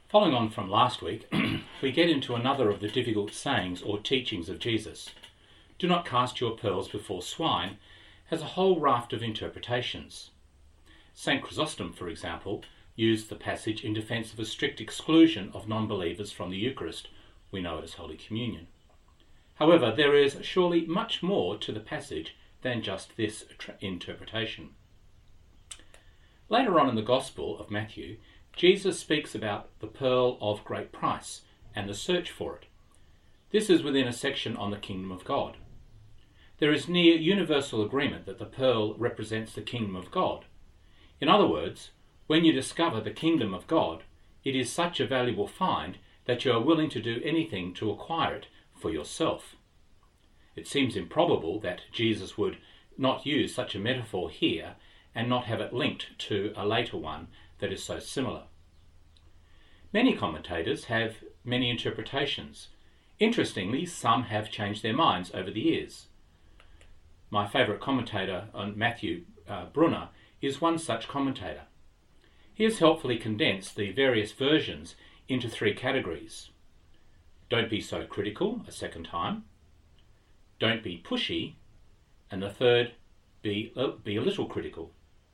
Following on from last week, we get into another of the difficult sayings or teachings of Jesus. Do not cast your pearls before swine has a whole raft of interpretations. St. Chrysostom, for example, used the passage in defence of a strict exclusion of non-believers from the Eucharist. We know it as Holy Communion. However, there is surely much more to the passage than just this interpretation. Later on in the Gospel of Matthew, Jesus speaks about the pearl of great price and the search for it. This is within a section on the kingdom of God. There is near universal agreement that the pearl represents the kingdom of God. In other words, when you discover the kingdom of God, it is such a valuable find that you are willing to do anything to acquire it for yourself. It seems improbable that Jesus would not use such a metaphor here and not have it linked to a later one that is so similar. Many commentators have many interpretations. Interestingly, some have changed their minds over the years. My favourite commentator on Matthew, Brunner, is one such commentator. He has helpfully condensed the various versions into three categories. Don't be so critical, a second time. Don't be pushy. And the third, be a little critical.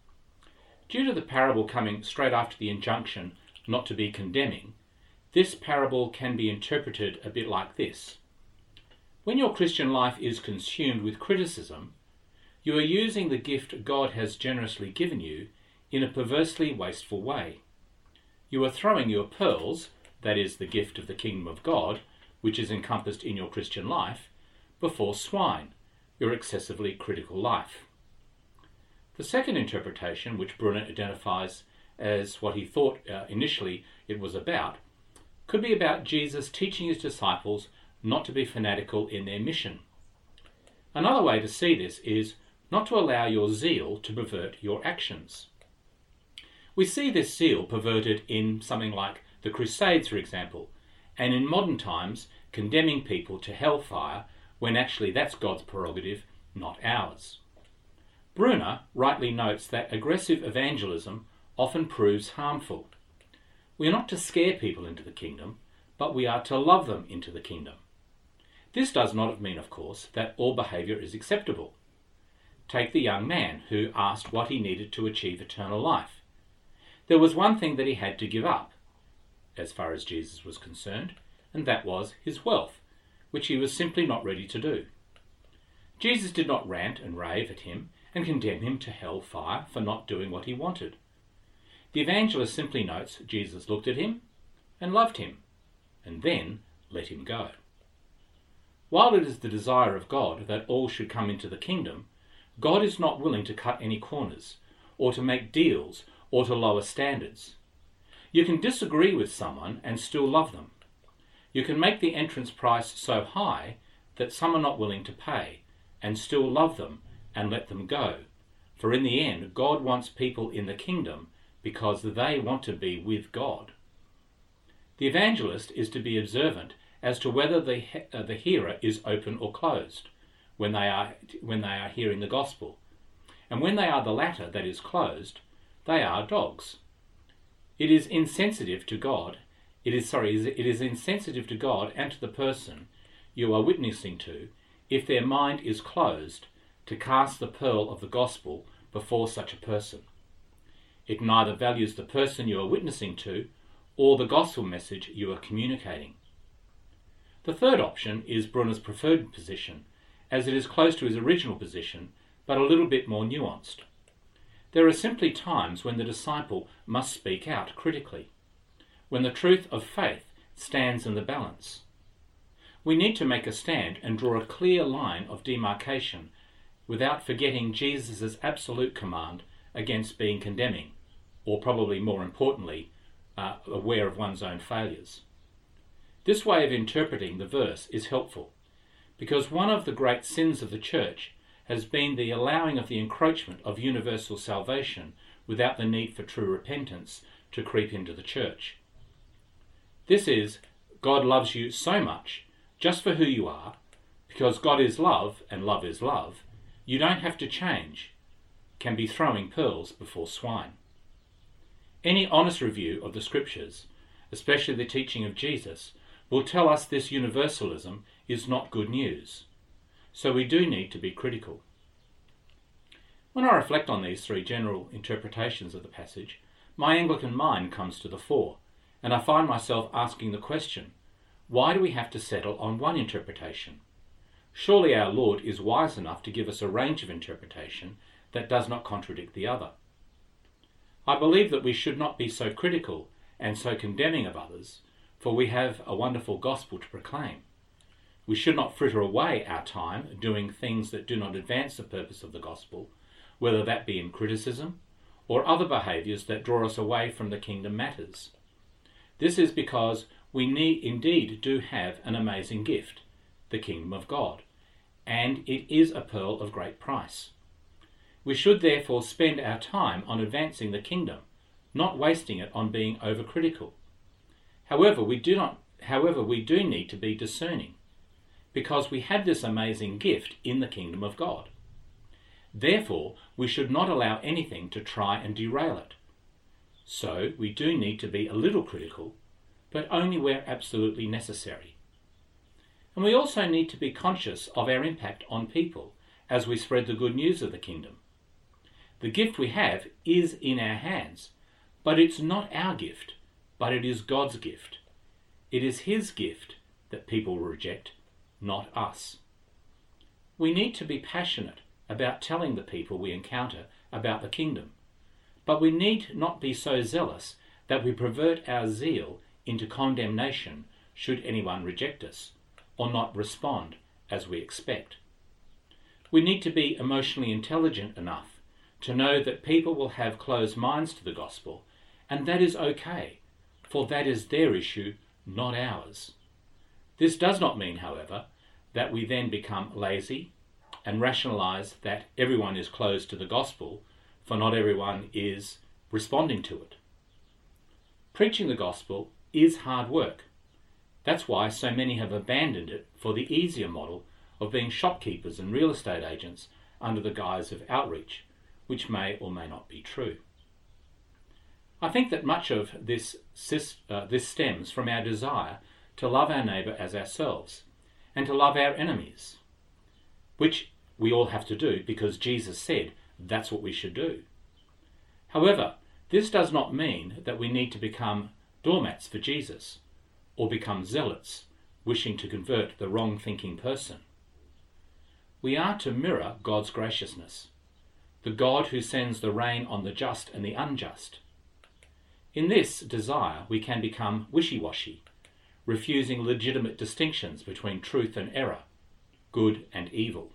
Due to the parable coming straight after the injunction not to be condemning, this parable can be interpreted a bit like this. When your Christian life is consumed with criticism, you are using the gift God has generously given you in a perversely wasteful way. You are throwing your pearls, that is the gift of the kingdom of God, which is encompassed in your Christian life, before swine, your excessively critical life. The second interpretation, which Brunner identifies as what he thought initially it was about, could be about Jesus teaching his disciples not to be fanatical in their mission. Another way to see this is not to allow your zeal to pervert your actions. We see this zeal perverted in something like the Crusades, for example, and in modern times condemning people to hellfire when actually that's God's prerogative, not ours. Brunner rightly notes that aggressive evangelism often proves harmful. We are not to scare people into the kingdom, but we are to love them into the kingdom. This does not mean, of course, that all behaviour is acceptable. Take the young man who asked what he needed to achieve eternal life. There was one thing that he had to give up, as far as Jesus was concerned, and that was his wealth, which he was simply not ready to do. Jesus did not rant and rave at him and condemn him to hell fire for not doing what he wanted. The evangelist simply notes Jesus looked at him and loved him, and then let him go. While it is the desire of God that all should come into the kingdom, God is not willing to cut any corners, or to make deals, or to lower standards. You can disagree with someone and still love them. You can make the entrance price so high that some are not willing to pay, and still love them and let them go. For in the end, God wants people in the kingdom because they want to be with God. The evangelist is to be observant as to whether the hearer is open or closed when they are hearing the gospel. And when they are the latter, that is closed, they are dogs. It is insensitive to God. It is insensitive to God and to the person you are witnessing to if their mind is closed to cast the pearl of the gospel before such a person. It neither values the person you are witnessing to or the gospel message you are communicating. The third option is Brunner's preferred position, as it is close to his original position, but a little bit more nuanced. There are simply times when the disciple must speak out critically, when the truth of faith stands in the balance. We need to make a stand and draw a clear line of demarcation without forgetting Jesus' absolute command against being condemning, or probably more importantly, aware of one's own failures. This way of interpreting the verse is helpful, because one of the great sins of the Church has been the allowing of the encroachment of universal salvation without the need for true repentance to creep into the Church. This is, God loves you so much, just for who you are, because God is love and love is love, you don't have to change, can be throwing pearls before swine. Any honest review of the Scriptures, especially the teaching of Jesus, will tell us this universalism is not good news. So we do need to be critical. When I reflect on these three general interpretations of the passage, my Anglican mind comes to the fore, and I find myself asking the question, why do we have to settle on one interpretation? Surely our Lord is wise enough to give us a range of interpretation that does not contradict the other. I believe that we should not be so critical and so condemning of others, for we have a wonderful gospel to proclaim. We should not fritter away our time doing things that do not advance the purpose of the gospel, whether that be in criticism or other behaviours that draw us away from the kingdom matters. This is because we indeed do have an amazing gift, the kingdom of God, and it is a pearl of great price. We should therefore spend our time on advancing the kingdom, not wasting it on being overcritical. However, we do need to be discerning, because we have this amazing gift in the kingdom of God. Therefore, we should not allow anything to try and derail it. So, we do need to be a little critical, but only where absolutely necessary. And we also need to be conscious of our impact on people as we spread the good news of the kingdom. The gift we have is in our hands, but it's not our gift, but it is God's gift. It is His gift that people reject, not us. We need to be passionate about telling the people we encounter about the kingdom, but we need not be so zealous that we pervert our zeal into condemnation should anyone reject us, or not respond as we expect. We need to be emotionally intelligent enough to know that people will have closed minds to the gospel, and that is okay, for that is their issue, not ours. This does not mean, however, that we then become lazy and rationalise that everyone is closed to the gospel, for not everyone is responding to it. Preaching the gospel is hard work. That's why so many have abandoned it for the easier model of being shopkeepers and real estate agents under the guise of outreach, which may or may not be true. I think that much of this stems from our desire to love our neighbour as ourselves and to love our enemies, which we all have to do because Jesus said that's what we should do. However, this does not mean that we need to become doormats for Jesus or become zealots wishing to convert the wrong-thinking person. We are to mirror God's graciousness, the God who sends the rain on the just and the unjust. In this desire, we can become wishy-washy, refusing legitimate distinctions between truth and error, good and evil.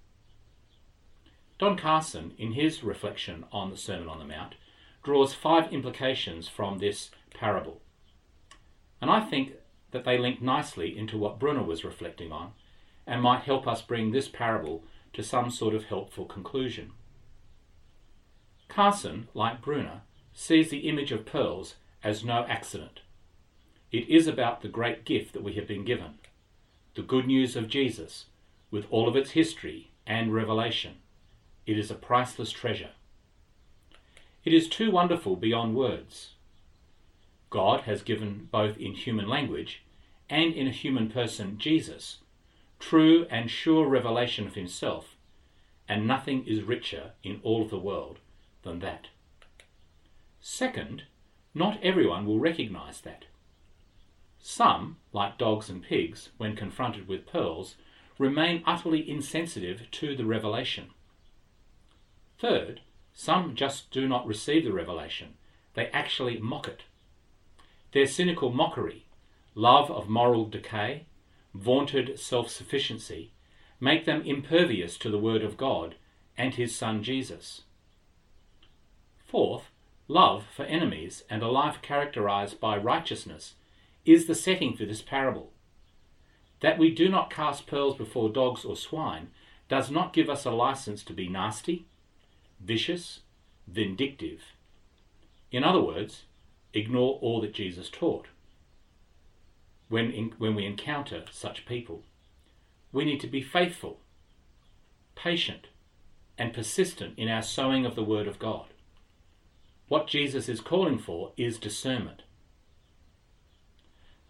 Don Carson, in his reflection on the Sermon on the Mount, draws 5 implications from this parable. And I think that they link nicely into what Brunner was reflecting on and might help us bring this parable to some sort of helpful conclusion. Carson, like Brunner, sees the image of pearls as no accident. It is about the great gift that we have been given, the good news of Jesus, with all of its history and revelation. It is a priceless treasure. It is too wonderful beyond words. God has given both in human language and in a human person, Jesus, true and sure revelation of himself, and nothing is richer in all of the world than that. Second, not everyone will recognize that. Some, like dogs and pigs, when confronted with pearls, remain utterly insensitive to the revelation. Third, some just do not receive the revelation. They actually mock it. Their cynical mockery, love of moral decay, vaunted self-sufficiency, make them impervious to the Word of God and His Son Jesus. Fourth, love for enemies and a life characterized by righteousness is the setting for this parable. That we do not cast pearls before dogs or swine does not give us a license to be nasty, vicious, vindictive. In other words, ignore all that Jesus taught. When we encounter such people, we need to be faithful, patient, and persistent in our sowing of the Word of God. What Jesus is calling for is discernment.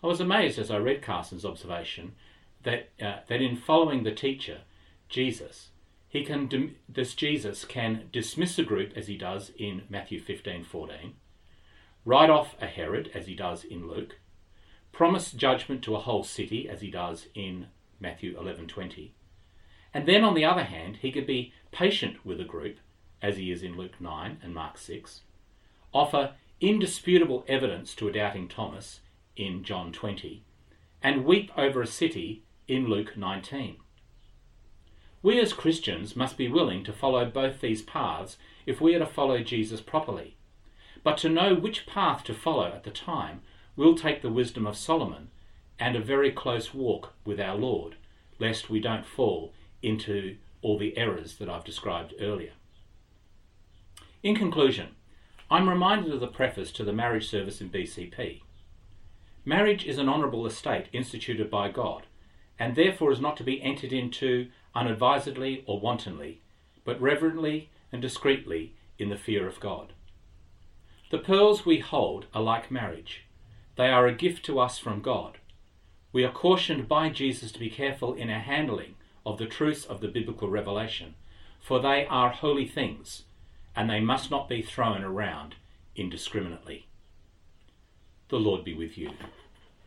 I was amazed as I read Carson's observation that in following the teacher, Jesus, Jesus can dismiss a group as he does in Matthew 15:14, write off a Herod as he does in Luke, promise judgment to a whole city as he does in Matthew 11:20, and then on the other hand he could be patient with a group as he is in Luke 9 and Mark 6, offer indisputable evidence to a doubting Thomas in John 20, and weep over a city in Luke 19. We as Christians must be willing to follow both these paths if we are to follow Jesus properly. But to know which path to follow at the time will take the wisdom of Solomon and a very close walk with our Lord, lest we don't fall into all the errors that I've described earlier. In conclusion, I'm reminded of the preface to the marriage service in BCP. Marriage is an honourable estate instituted by God, and therefore is not to be entered into unadvisedly or wantonly, but reverently and discreetly in the fear of God. The pearls we hold are like marriage. They are a gift to us from God. We are cautioned by Jesus to be careful in our handling of the truths of the biblical revelation, for they are holy things, and they must not be thrown around indiscriminately. The Lord be with you.